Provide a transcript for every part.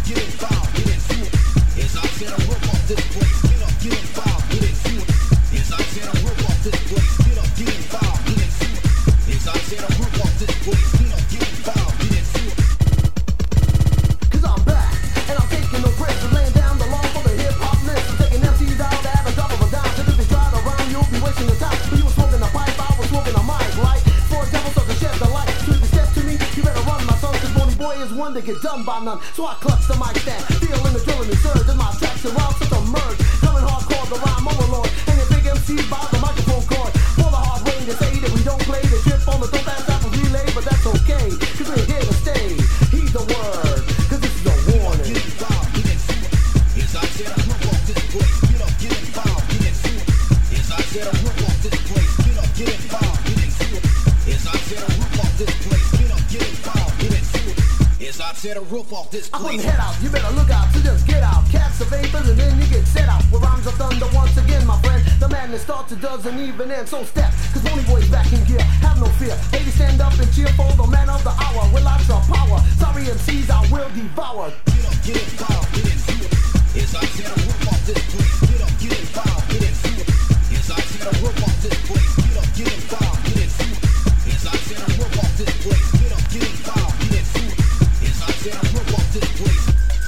get involved, get into it. As I said, I rip off this place. Get involved, get into it. As I said, I rip off this place. Get involved, get into it. As I said, I rip off this place. Get involved, get into it. Cause I'm back, and I'm taking no breaks. I'm laying down the law for the hip-hop list. I'm taking MCs out at a drop of a dime. Cause if you try to rhyme, you'll be wasting your time. But you were smoking a pipe, I was smoking a mic. Like, for example, so to shed the light. So if you step to me, you better run, my son. Cause Boney Boy is one to get done by none. So I clutch the mic stand, feeling the drilling and surge. As my tracks and rhymes such a merge. Coming hardcore, the rhyme overlord. And your big MCs by the microphone cord. For the hard rain to say that we don't play. The trip on the dope ass apple relay. But that's okay, cause we're here to stay. Heed the word, cause this is a warning. Get involved, get into it. As I said, I rip off this place. Get involved, get into it. As I said, I rip off this place. Get involved, get into it. As I said, I rip off this place. Get involved, get into it. As I said, I rip off this I place. wouldn't head out, you better look out, so just get out. Cats of vapors and then you get set out. With rhymes of thunder once again, my friend. The madness starts, it doesn't even end. So step, cause Boney Boy's back in gear. Have no fear, ladies stand up and cheer for the man of the hour. With lots of power, sorry MCs I will devour. Get involved, get into it. As I said, I rip off this place. Get involved, get into it. As I said, I rip off this place. Get involved, get into it. As I said, I rip off this place. Get involved, get into it. As I said, I rip off this place.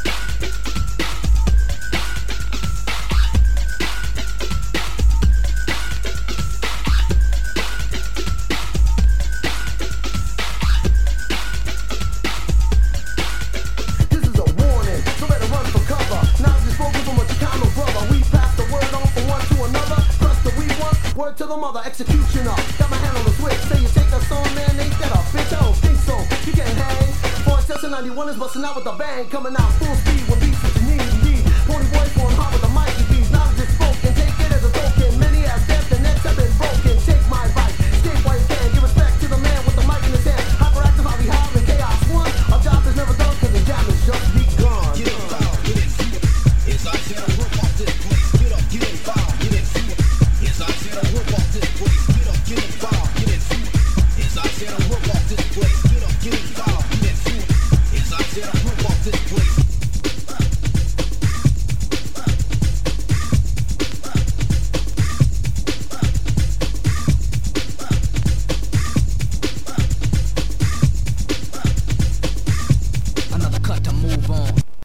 This is a warning, so better run for cover. Now just spoken from a Chicano brother. We pass the word on from one to another. Trust the we want, word to the mother, executioner. Got my hand on the switch, say you take a song, man, ain't that a bitch? I don't think so. You can't hang. For Tessa 91 is busting out with a bang, coming out full speed with